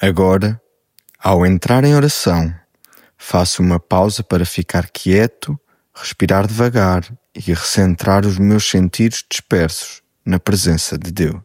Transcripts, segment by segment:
Agora, ao entrar em oração, faço uma pausa para ficar quieto, respirar devagar e recentrar os meus sentidos dispersos na presença de Deus.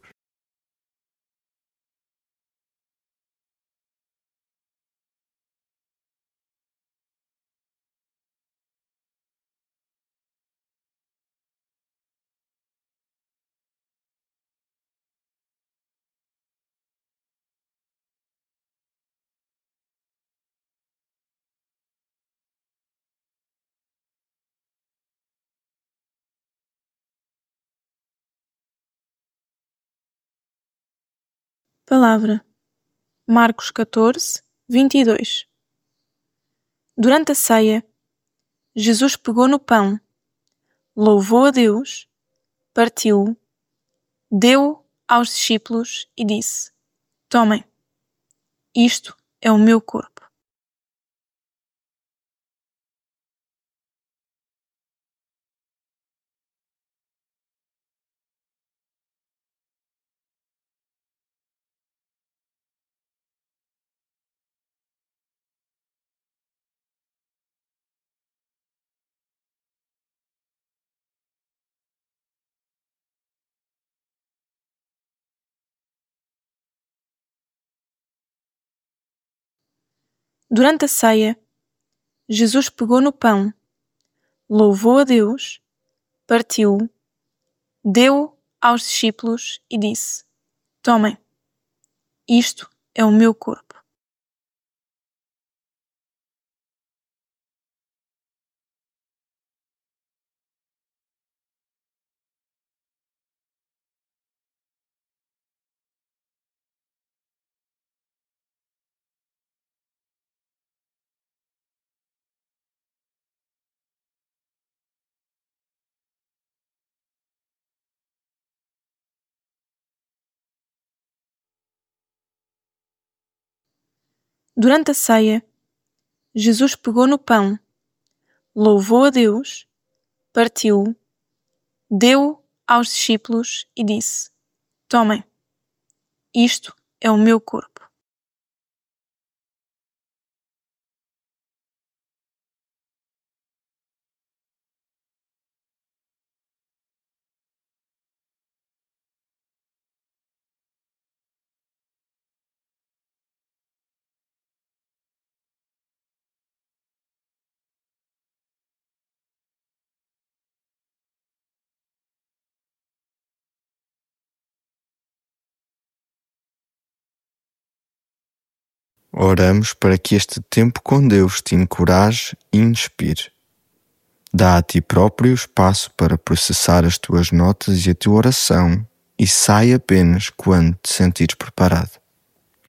Palavra. Marcos 14, 22. Durante a ceia, Jesus pegou no pão, louvou a Deus, partiu-o, deu-o aos discípulos e disse: Tomem, isto é o meu corpo. Durante a ceia, Jesus pegou no pão, louvou a Deus, partiu-o, deu-o aos discípulos e disse: Tomem, isto é o meu corpo. Durante a ceia, Jesus pegou no pão, louvou a Deus, partiu-o, deu-o aos discípulos e disse: Tomem, isto é o meu corpo. Oramos para que este tempo com Deus te encoraje e inspire. Dá a ti próprio espaço para processar as tuas notas e a tua oração e sai apenas quando te sentires preparado.